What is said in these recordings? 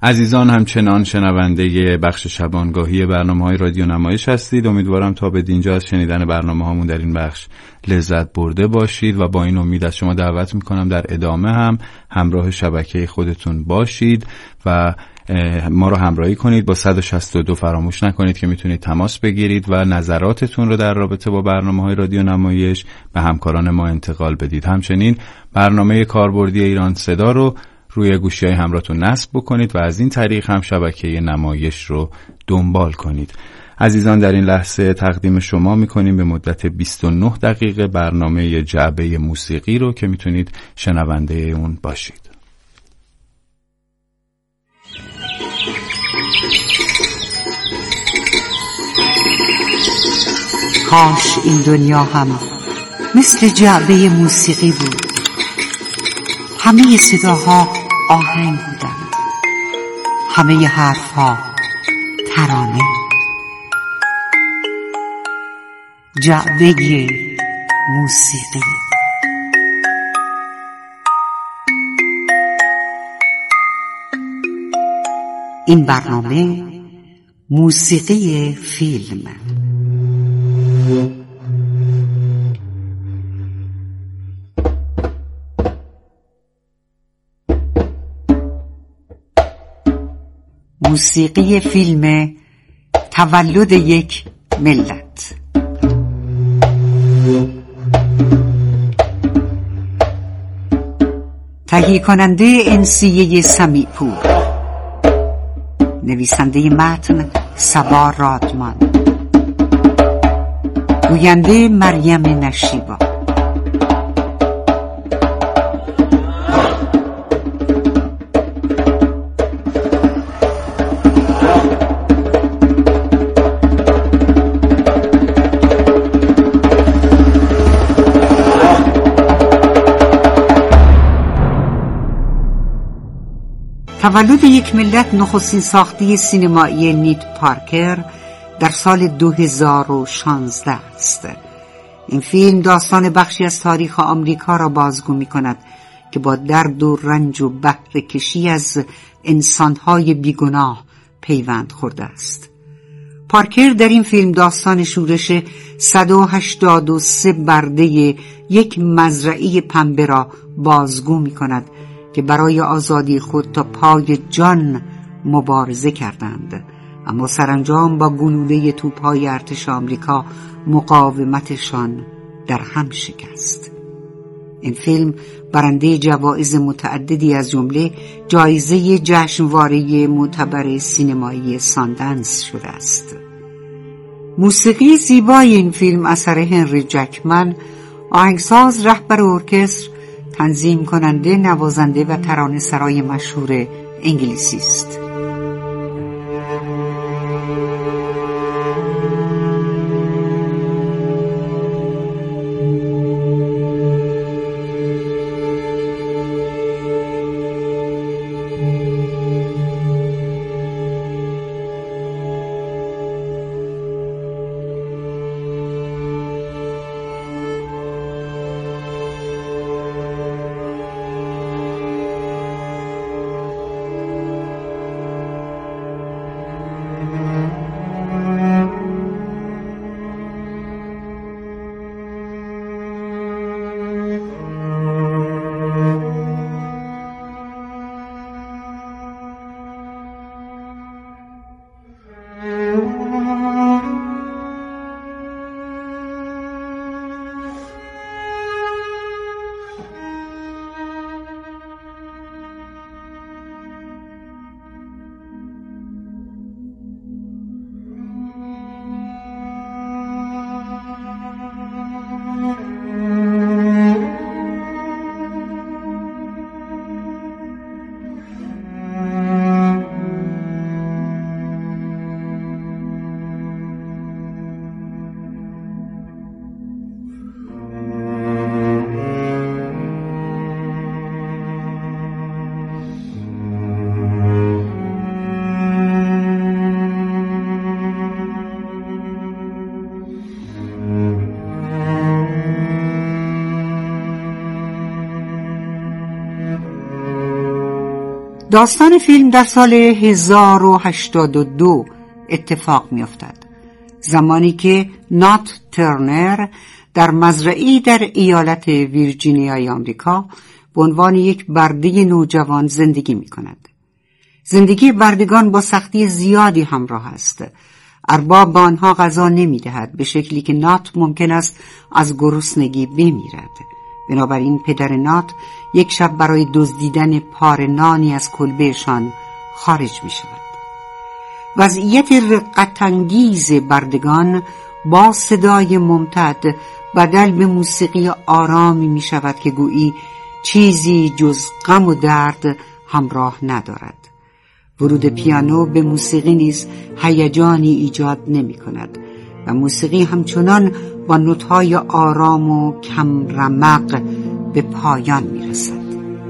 عزیزان همچنان شنونده بخش شبانگاهی برنامه‌های رادیو نمایش هستید. امیدوارم تا به اینجا از شنیدن برنامه‌هامون در این بخش لذت برده باشید و با این امید از شما دعوت می‌کنم در ادامه هم همراه شبکه خودتون باشید و ما رو همراهی کنید. با 162 فراموش نکنید که میتونید تماس بگیرید و نظراتتون رو در رابطه با برنامه‌های رادیو نمایش به همکاران ما انتقال بدید. همچنین برنامه کاربردی ایران صدا رو روی گوشی‌های همراهتون نصب بکنید و از این طریق هم شبکه نمایش رو دنبال کنید. عزیزان در این لحظه تقدیم شما می‌کنیم به مدت 29 دقیقه برنامه جعبه موسیقی رو که میتونید شنونده اون باشید. کاش این دنیا هم مثل جعبه موسیقی بود. همه صداها آهنگ بودند، همه حرفها ترانه. جعبه موسیقی. این برنامه موسیقی فیلم. موسیقی فیلم تولد یک ملت. تهیه کننده انسیه سمیع‌پور، نویسنده متن صبا رادمان، گوینده مریم نشیبا. تولد یک ملت نخستین ساخته سینمایی نیت پارکر در سال 2016 است. این فیلم داستان بخشی از تاریخ آمریکا را بازگو می کند که با درد و رنج و بهره کشی از انسانهای بیگناه پیوند خورده است. پارکر در این فیلم داستان شورش 183 برده یک مزرعه پنبه را بازگو می کند که برای آزادی خود تا پای جان مبارزه کردند، اما سرانجام با گلوله توپ‌های ارتش آمریکا مقاومتشان در هم شکست. این فیلم برنده جوایز متعددی از جمله جایزه جشنواره معتبر سینمایی ساندنس شده است. موسیقی زیبای این فیلم اثر هنری جکمن، آهنگساز، رهبر ارکستر، تنظیم کننده، نوازنده و ترانه‌سرای مشهور انگلیسی است. داستان فیلم در سال 1082 اتفاق می افتد، زمانی که نات ترنر در مزرعه‌ای در ایالت ویرجینیای آمریکا به عنوان یک برده نوجوان زندگی می کند. زندگی بردگان با سختی زیادی همراه است. ارباب به آنها غذا نمی دهد، به شکلی که نات ممکن است از گرسنگی بمیرد. بنابراین پدر نات یک شب برای دزدیدن پاره نانی از کلبهشان خارج می شود. وضعیت رقت‌انگیز بردگان با صدای ممتد بدل به موسیقی آرامی می شود که گویی چیزی جز غم و درد همراه ندارد. ورود پیانو به موسیقی نیز هیجانی ایجاد نمی کند و موسیقی همچنان با نوت‌های آرام و کم رمق به پایان می رسد.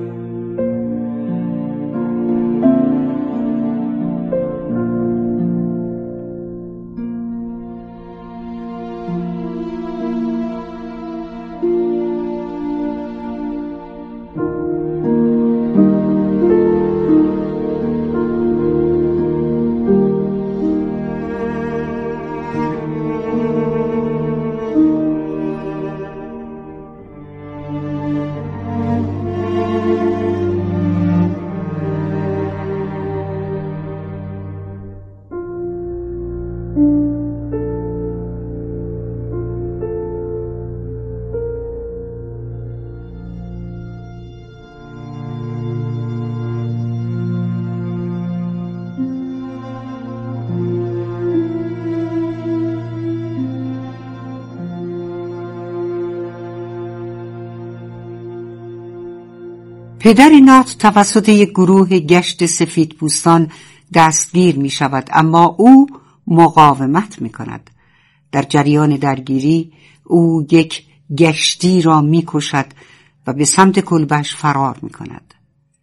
پدر نات توسط یک گروه گشت سفیدپوستان دستگیر می شود، اما او مقاومت می کند. در جریان درگیری او یک گشتی را می کشد و به سمت کلبهش فرار می کند.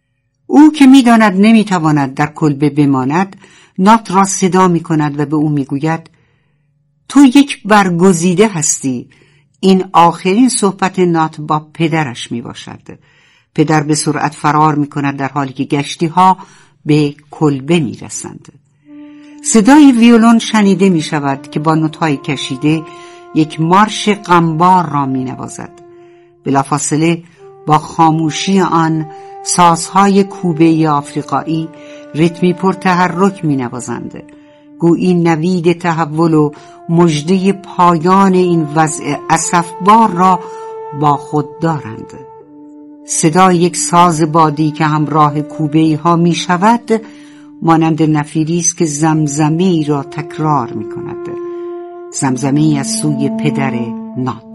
او که می داند نمی تواند در کلبه بماند، نات را صدا می کند و به او می گوید تو یک برگزیده هستی. این آخرین صحبت نات با پدرش می باشد. پدر به سرعت فرار می کند در حالی که گشتی ها به کلبه می رسند. صدای ویولون شنیده می شود که با نوت‌های کشیده یک مارش غمبار را می نوازد. بلافاصله با خاموشی آن سازهای کوبه آفریقایی ریتمی پر تحرک می نوازند. گویی نوید تحول و مژده پایان این وضع اسفبار را با خود دارند. صدای یک ساز بادی که همراه کوبه‌ای ها می شود مانند نفیری است که زمزمه‌ای را تکرار می کند. زمزمه‌ای از سوی پدر نات.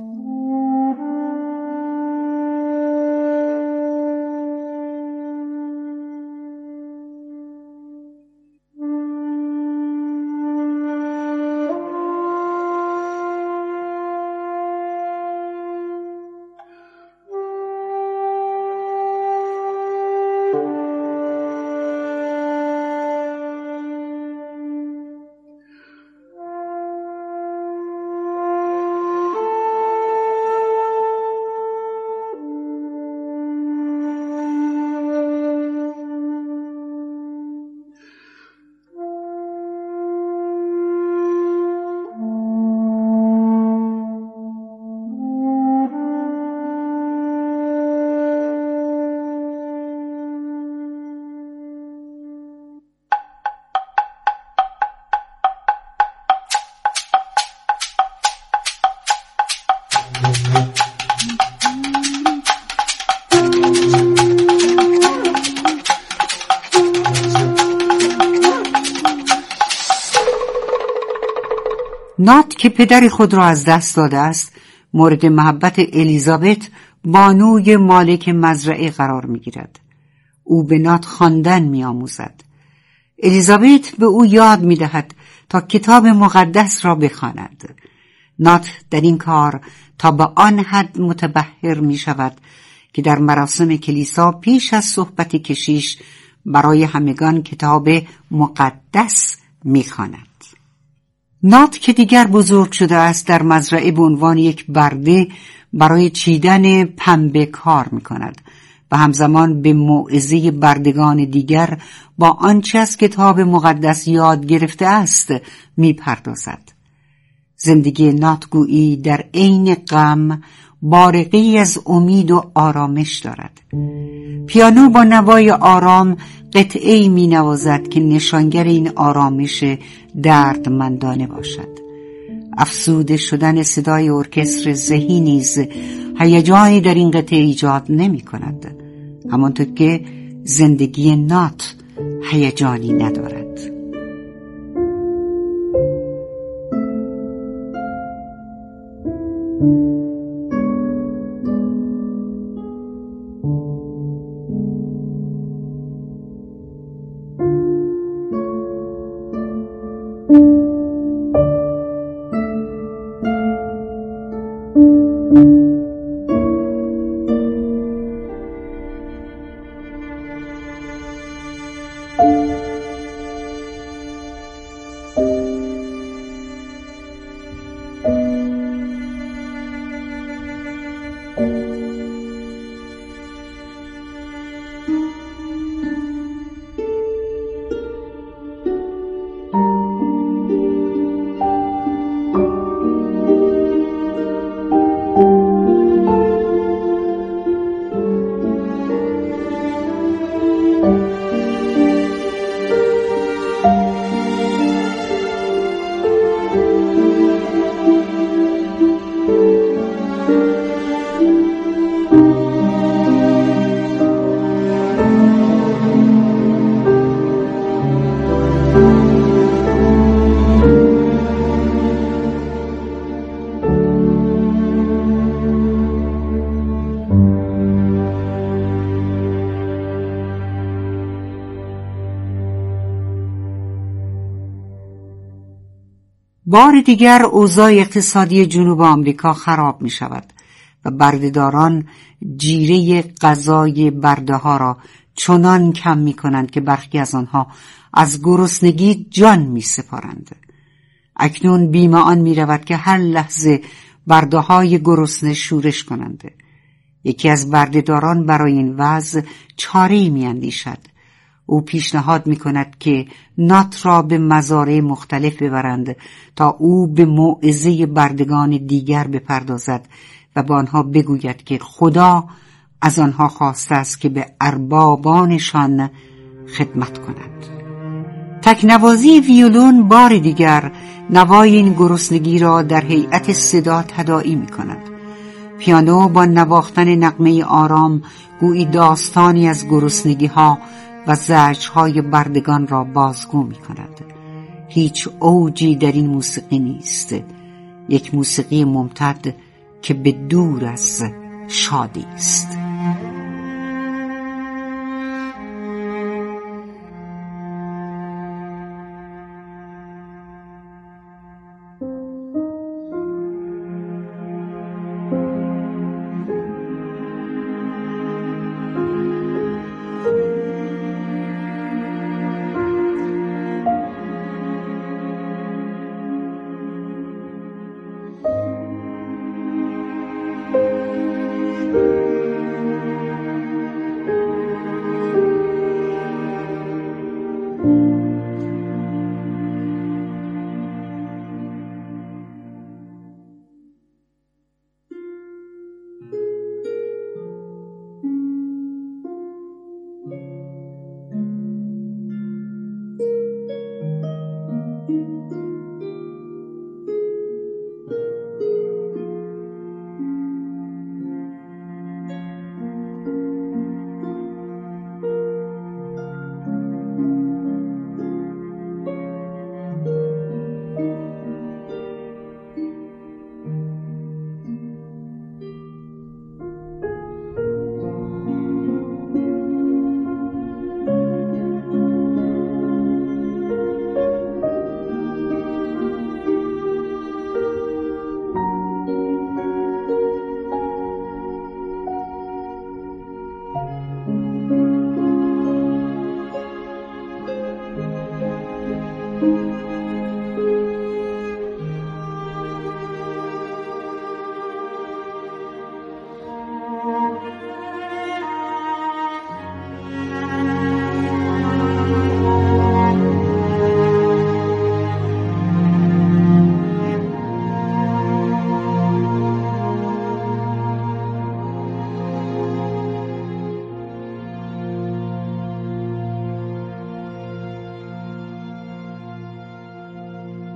نات که پدر خود را از دست داده است مورد محبت الیزابت بانوی مالک مزرعه قرار می گیرد. او به نات خواندن می آموزد. الیزابت به او یاد می دهد تا کتاب مقدس را بخواند. نات در این کار تا به آن حد متبحر می شود که در مراسم کلیسا پیش از صحبت کشیش برای همگان کتاب مقدس می خواند. نات که دیگر بزرگ شده است در مزرعه به عنوان یک برده برای چیدن پنبه کار می کند. و همزمان به موعظه بردگان دیگر با آنچه از کتاب مقدس یاد گرفته است می‌پردازد. زندگی نات گویی در عین غم بارقی از امید و آرامش دارد. پیانو با نوای آرام قطعه‌ای می‌نوازد که نشانگر این آرامش دردمندانه باشد. افسوده شدن صدای ارکستر ذهی نیز هیجانی در این قطعه ایجاد نمی‌کند، همانطور که زندگی نات هیجانی ندارد. بار دیگر اوضاع اقتصادی جنوب آمریکا خراب می شود و بردهداران جیره غذای برده ها را چنان کم می کنند که برخی از آنها از گرسنگی جان می سپارند. اکنون بیم آن می رود که هر لحظه برده های گرسنه شورش کنند. یکی از بردهداران برای این وضع چاره‌ای می اندیشد. او پیشنهاد می کند که نات را به مزارع مختلف ببرند تا او به موعظه بردگان دیگر بپردازد و با آنها بگوید که خدا از آنها خواسته است که به اربابانشان خدمت کنند. تکنوازی ویولون بار دیگر نوای این گرسنگی را در هیئت صدا تداعی می کند. پیانو با نواختن نغمه آرام گویی داستانی از گرسنگی ها و زجرهای بردگان را بازگو می کند. هیچ اوجی در این موسیقی نیست، یک موسیقی ممتد که به دور از شادی است.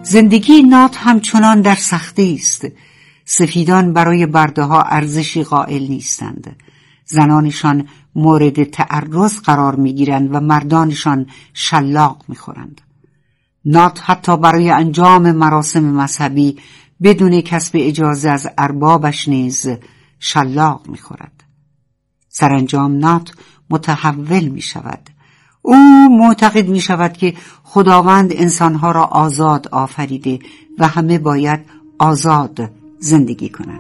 زندگی نات همچنان در سختی است. سفیدان برای برده ها ارزشی قائل نیستند. زنانشان مورد تعرض قرار میگیرند و مردانشان شلاق میخورند. نات حتی برای انجام مراسم مذهبی بدون کسب اجازه از اربابش نیز شلاق میخورد. سرانجام نات متحول میشود. او معتقد میشود که خداوند انسانها را آزاد آفریده و همه باید آزاد زندگی کنند.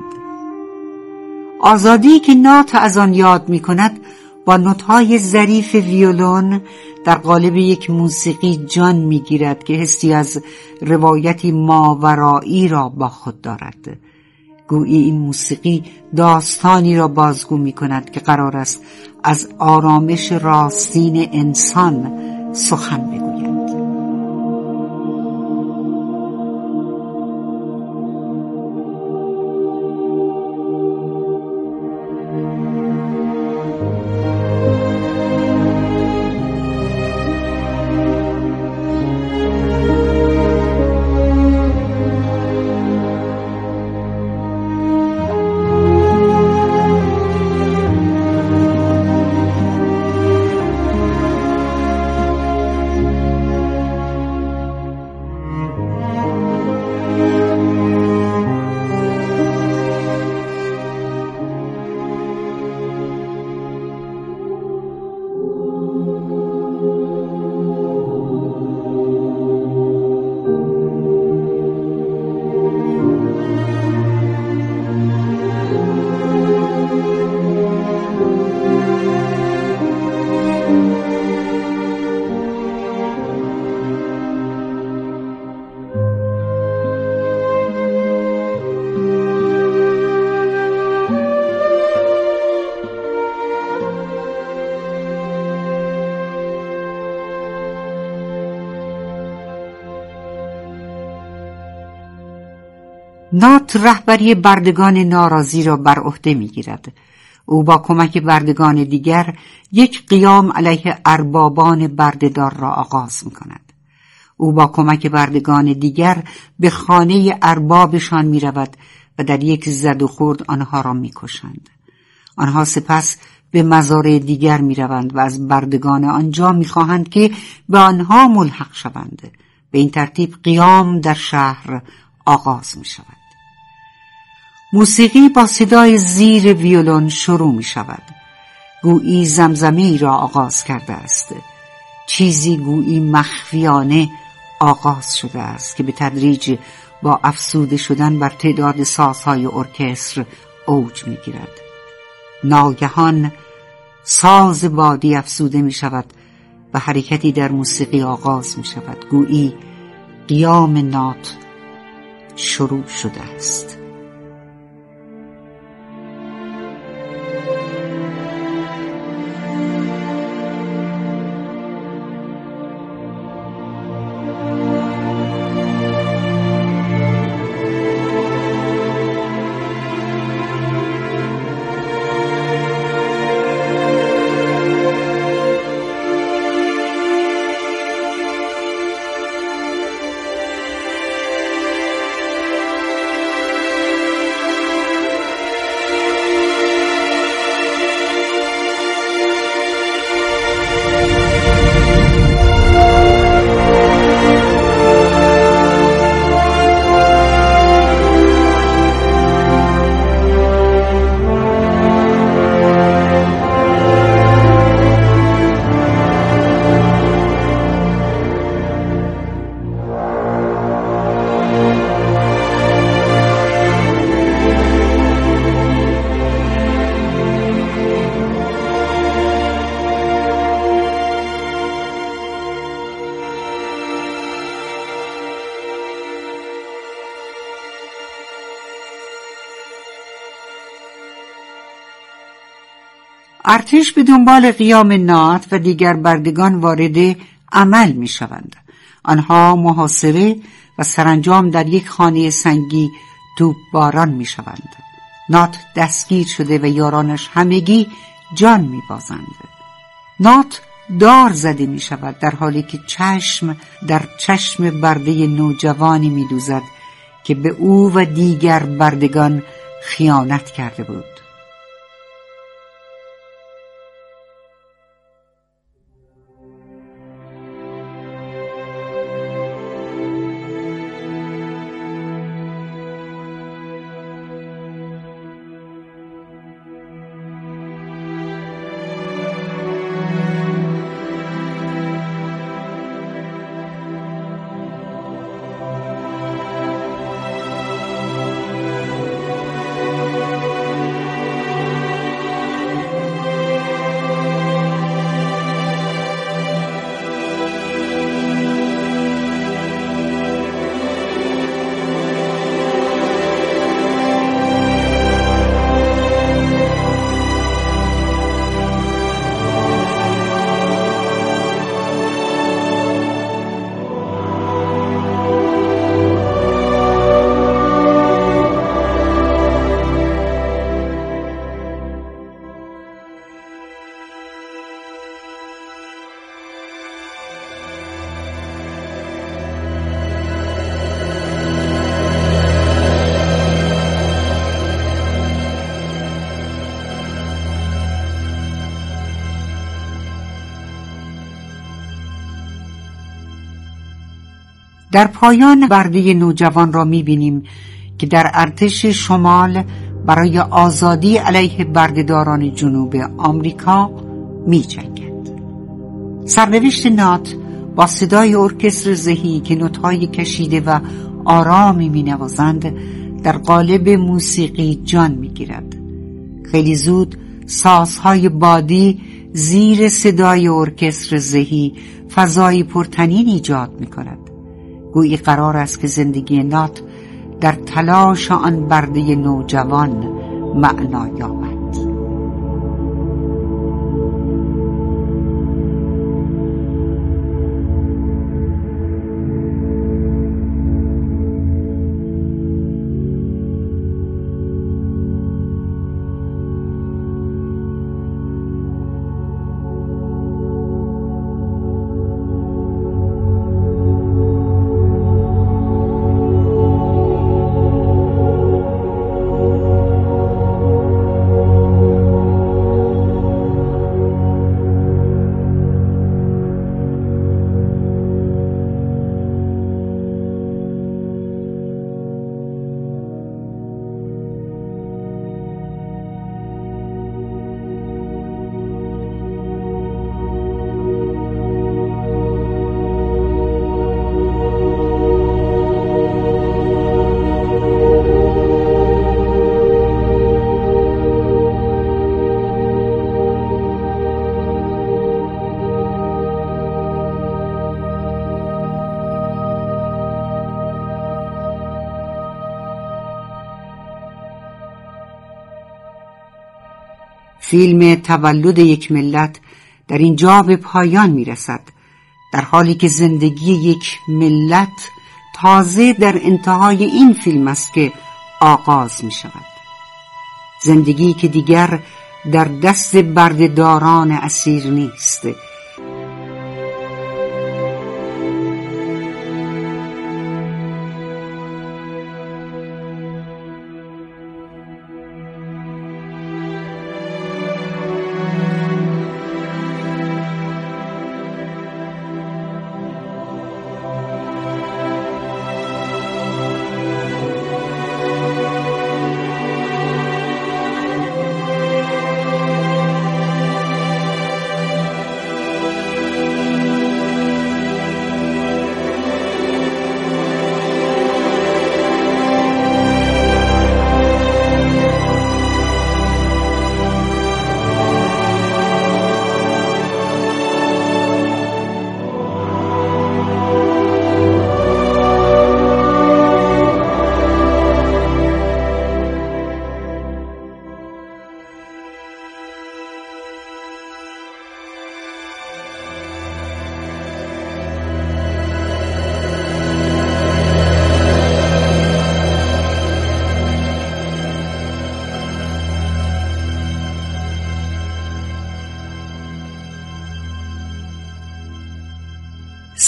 آزادی که نات از آن یاد میکند با نوت‌های ظریف ویولون در قالب یک موسیقی جان میگیرد که حسی از روایتی ماورایی را با خود دارد. گویی این موسیقی داستانی را بازگو میکند که قرار است از آرامش راستین انسان سخن بگوید. نات رهبری بردگان ناراضی را بر عهده می‌گیرد. او با کمک بردگان دیگر یک قیام علیه اربابان بردهدار را آغاز می‌کند. او با کمک بردگان دیگر به خانه اربابشان می‌رود و در یک زد و خورد آنها را می‌کشند. آنها سپس به مزارع دیگر می‌روند و از بردگان آنجا می‌خواهند که به آنها ملحق شوند. به این ترتیب قیام در شهر آغاز می‌شود. موسیقی با صدای زیر ویولون شروع می شود. گویی زمزمه‌ای را آغاز کرده است. چیزی گویی مخفیانه آغاز شده است که به تدریج با افزوده شدن بر تعداد سازهای ارکستر اوج می گیرد. ناگهان ساز بادی افزوده می شود و حرکتی در موسیقی آغاز می شود. گویی قیام نات شروع شده است. ارتش به دنبال قیام نات و دیگر بردگان وارد عمل می شوند. آنها محاصره و سرانجام در یک خانه سنگی توپ باران می شوند. نات دستگیر شده و یارانش همگی جان می بازند. نات دار زده می شود، در حالی که چشم در چشم برده نوجوانی می دوزد که به او و دیگر بردگان خیانت کرده بود. در پایان برده نوجوان را می‌بینیم که در ارتش شمال برای آزادی علیه بردهداران جنوب آمریکا می‌جنگد. سرنوشت نات با صدای ارکستر زهی که نوت‌های کشیده و آرامی می‌نوازند در قالب موسیقی جان می‌گیرد. خیلی زود سازهای بادی زیر صدای ارکستر زهی فضایی پرطنین ایجاد می‌کند. گویی قرار است که زندگی نات در تلاش آن برده نوجوان معنا یابد. فیلم تولد یک ملت در اینجا به پایان میرسد، در حالی که زندگی یک ملت تازه در انتهای این فیلم است که آغاز می شود. زندگی که دیگر در دست بردهداران اسیر نیست.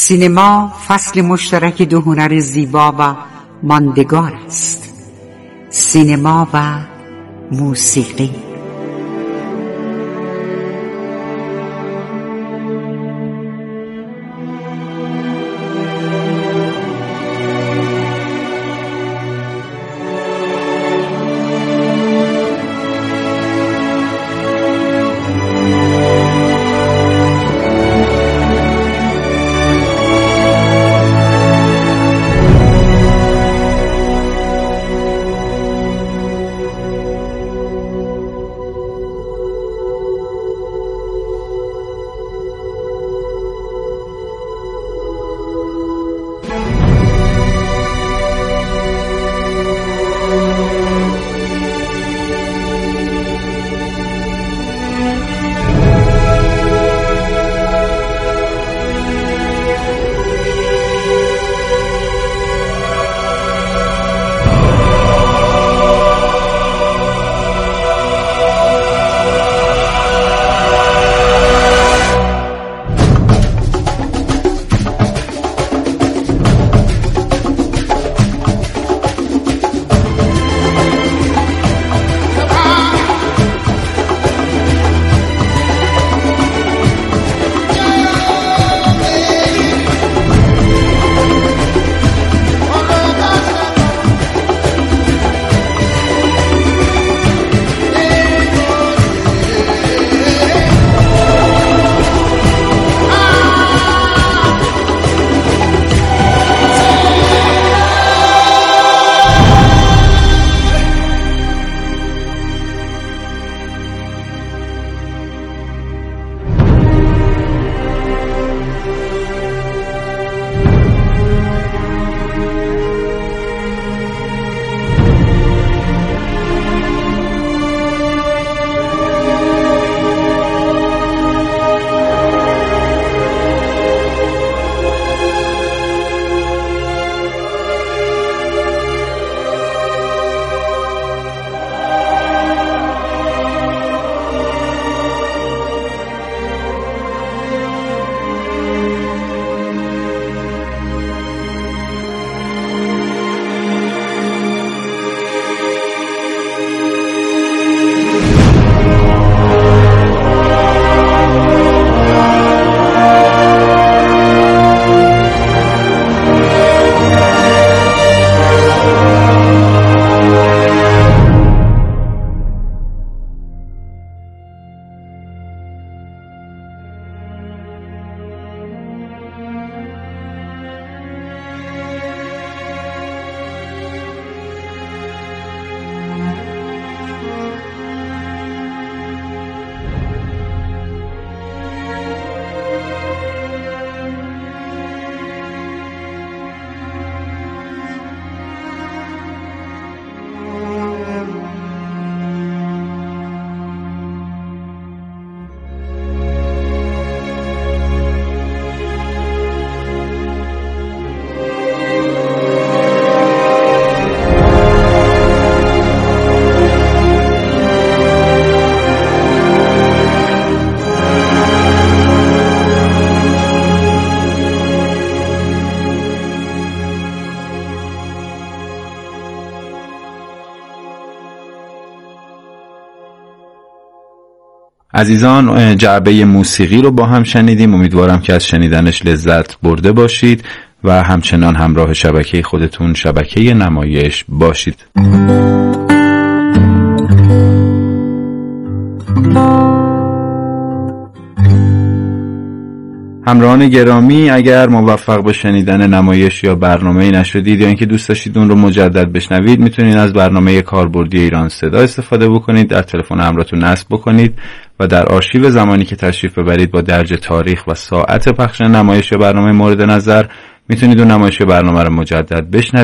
سینما فصل مشترک دو هنر زیبا و ماندگار است، سینما و موسیقی. عزیزان، جعبه موسیقی رو با هم شنیدیم. امیدوارم که از شنیدنش لذت برده باشید و همچنان همراه شبکه خودتون، شبکه نمایش، باشید. همراهان گرامی، اگر موفق به شنیدن نمایش یا برنامه نشدید یا اینکه دوست داشتید اون رو مجدد بشنوید، میتونید از برنامه کاربردی ایران صدا استفاده بکنید، در تلفن همراهتون نصب بکنید و در آرشیو زمانی که تشریف ببرید با درج تاریخ و ساعت پخش نمایش یا برنامه مورد نظر میتونید اون نمایش یا برنامه رو مجدد بشنوید